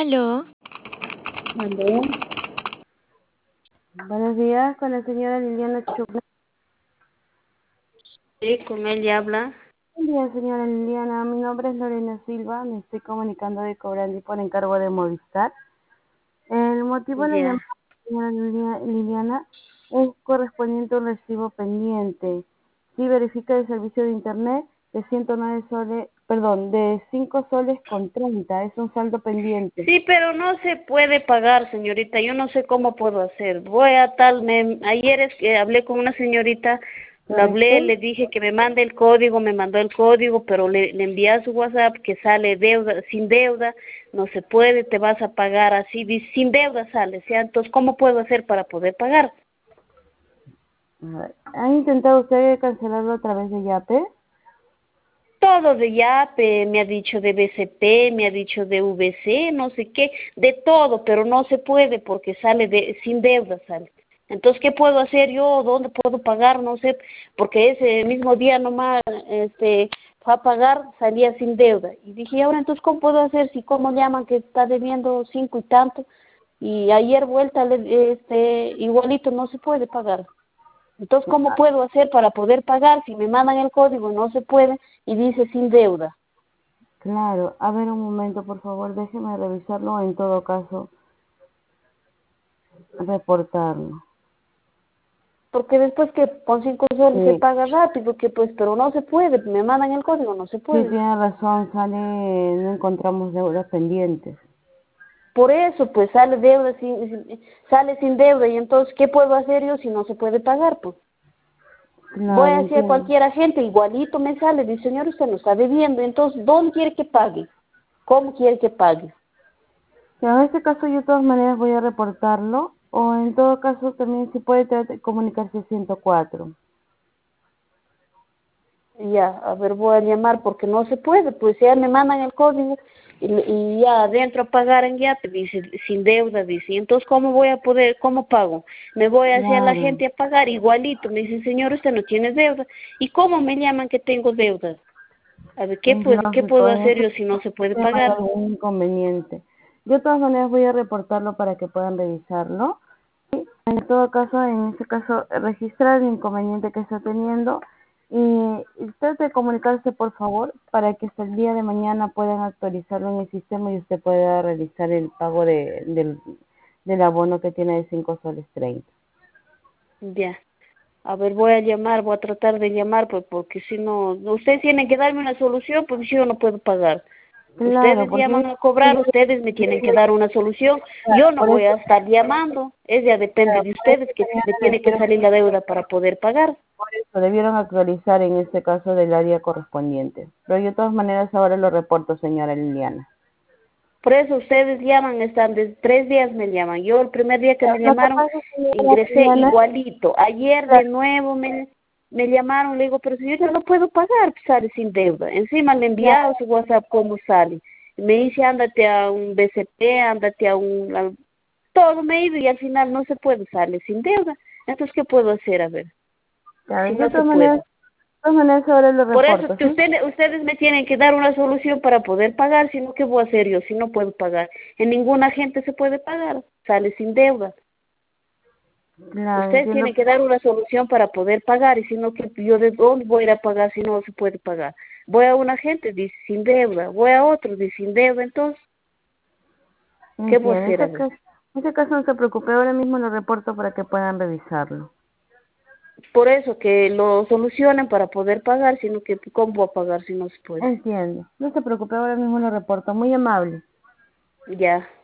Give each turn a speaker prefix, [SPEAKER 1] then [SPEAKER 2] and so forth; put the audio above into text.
[SPEAKER 1] Aló,
[SPEAKER 2] Aló, buenos días, con la señora Liliana Chupna.
[SPEAKER 3] Sí, con ella habla.
[SPEAKER 2] Buen día, señora Liliana. Mi nombre es Lorena Silva. Me estoy comunicando de Cobrandi por encargo de Movistar. El motivo de la
[SPEAKER 3] Ya.
[SPEAKER 2] llamada, señora Liliana, es correspondiente a un recibo pendiente. Sí, verifica el servicio de internet de 109 soles, perdón, de 5 soles con 30. Es un saldo pendiente.
[SPEAKER 3] Sí, pero no se puede pagar, señorita. Yo no sé cómo puedo hacer. Ayer es que hablé con una señorita, le
[SPEAKER 2] ¿Correcto?
[SPEAKER 3] hablé, le dije que me mande el código, me mandó el código, pero le envié a su WhatsApp que sale deuda, sin deuda, no se puede, te vas a pagar así, dice, sin deuda sale, ¿sí? Entonces, ¿cómo puedo hacer para poder pagar?
[SPEAKER 2] A ver, ¿ha intentado usted cancelarlo a través de Yape?
[SPEAKER 3] Todo de Yape, me ha dicho de BCP, me ha dicho de VC, no sé qué, de todo, pero no se puede porque sale sin deuda sale. Entonces, ¿qué puedo hacer yo? ¿Dónde puedo pagar? No sé, porque ese mismo día nomás, fue a pagar, salía sin deuda. Y dije, ¿y ahora entonces cómo puedo hacer si cómo llaman que está debiendo 5 y tanto? Y ayer vuelta, igualito no se puede pagar. Entonces, ¿cómo puedo hacer para poder pagar si me mandan el código y no se puede y dice sin deuda?
[SPEAKER 2] Claro, a ver un momento, por favor, déjeme revisarlo, en todo caso, reportarlo.
[SPEAKER 3] Porque después que con 5 soles se
[SPEAKER 2] Sí,
[SPEAKER 3] paga rápido, que pues, pero no se puede, me mandan el código, no se
[SPEAKER 2] sí,
[SPEAKER 3] puede.
[SPEAKER 2] tiene razón, no encontramos deudas pendientes.
[SPEAKER 3] Por eso, pues sale deuda, sale sin deuda, y entonces, ¿qué puedo hacer yo si no se puede pagar? Pues voy
[SPEAKER 2] Claro,
[SPEAKER 3] a decir a
[SPEAKER 2] entiendo.
[SPEAKER 3] cualquier agente, igualito me sale, dice, señor, usted no está debiendo, entonces, ¿dónde quiere que pague? ¿Cómo quiere que pague?
[SPEAKER 2] Pero en este caso yo de todas maneras voy a reportarlo, o en todo caso también se puede comunicarse a 104.
[SPEAKER 3] Ya, a ver, voy a llamar porque no se puede, pues ya me mandan el código y ya adentro a pagar en Yape, dice, sin deuda, dice, entonces ¿cómo voy a poder, cómo pago? Me voy hacia la
[SPEAKER 2] Claro,
[SPEAKER 3] gente a pagar igualito, me dice, señor, usted no tiene deuda, ¿y cómo me llaman que tengo deuda? A ver,
[SPEAKER 2] es
[SPEAKER 3] ¿qué
[SPEAKER 2] lógico,
[SPEAKER 3] puedo
[SPEAKER 2] en
[SPEAKER 3] hacer
[SPEAKER 2] ese
[SPEAKER 3] yo si no
[SPEAKER 2] caso
[SPEAKER 3] se puede
[SPEAKER 2] puede haber
[SPEAKER 3] pagar?
[SPEAKER 2] algún inconveniente. Yo de todas maneras voy a reportarlo para que puedan revisarlo. En todo caso, en este caso, registrar el inconveniente que está teniendo y trate de comunicarse, por favor, para que hasta el día de mañana puedan actualizarlo en el sistema y usted pueda realizar el pago del abono que tiene de 5 soles 30.
[SPEAKER 3] Ya. A ver, voy a llamar, voy a tratar de llamar, pues porque si no, ustedes tienen que darme una solución porque si yo no puedo pagar.
[SPEAKER 2] Claro,
[SPEAKER 3] Ustedes
[SPEAKER 2] porque
[SPEAKER 3] llaman a cobrar, ustedes me tienen que dar una solución. Yo no
[SPEAKER 2] por
[SPEAKER 3] voy
[SPEAKER 2] eso,
[SPEAKER 3] a estar llamando, es ya depende de
[SPEAKER 2] por eso,
[SPEAKER 3] ustedes que me
[SPEAKER 2] señora,
[SPEAKER 3] tiene que salir la deuda para poder pagar.
[SPEAKER 2] debieron actualizar en este caso del área correspondiente. Pero yo de todas maneras ahora lo reporto, señora Liliana.
[SPEAKER 3] Por eso ustedes llaman, están de 3 días me llaman. Yo el primer día que me
[SPEAKER 2] Lo que
[SPEAKER 3] llamaron
[SPEAKER 2] pasa, señora
[SPEAKER 3] ingresé
[SPEAKER 2] Liliana,
[SPEAKER 3] igualito. Ayer de nuevo me llamaron, le digo, pero si yo ya no puedo pagar, pues sale sin deuda. Encima le he enviado su WhatsApp cómo sale. Me dice, ándate a un BCP, ándate todo me he ido y al final no se puede, sale sin deuda. Entonces, ¿qué puedo hacer? A ver,
[SPEAKER 2] claro,
[SPEAKER 3] si
[SPEAKER 2] yo
[SPEAKER 3] no se puede.
[SPEAKER 2] de todas maneras ahora lo
[SPEAKER 3] Por eso
[SPEAKER 2] reporto,
[SPEAKER 3] que
[SPEAKER 2] ¿sí?
[SPEAKER 3] ustedes me tienen que dar una solución para poder pagar, si no, ¿qué voy a hacer yo si no puedo pagar? En ninguna gente se puede pagar, sale sin deuda.
[SPEAKER 2] Claro,
[SPEAKER 3] Ustedes
[SPEAKER 2] entiendo.
[SPEAKER 3] tienen que dar una solución para poder pagar, y si no, que yo de dónde voy a ir a pagar si no se puede pagar. Voy a una gente, dice sin deuda, voy a otro, dice sin deuda, entonces, ¿qué voy a
[SPEAKER 2] Entiendo.
[SPEAKER 3] hacer? A ver.
[SPEAKER 2] En este caso no se preocupe, ahora mismo lo reporto para que puedan revisarlo.
[SPEAKER 3] Por eso que lo solucionen para poder pagar, sino que ¿cómo voy a pagar si no se puede?
[SPEAKER 2] Entiendo. No se preocupe, ahora mismo lo reporto. Muy amable.
[SPEAKER 3] Ya.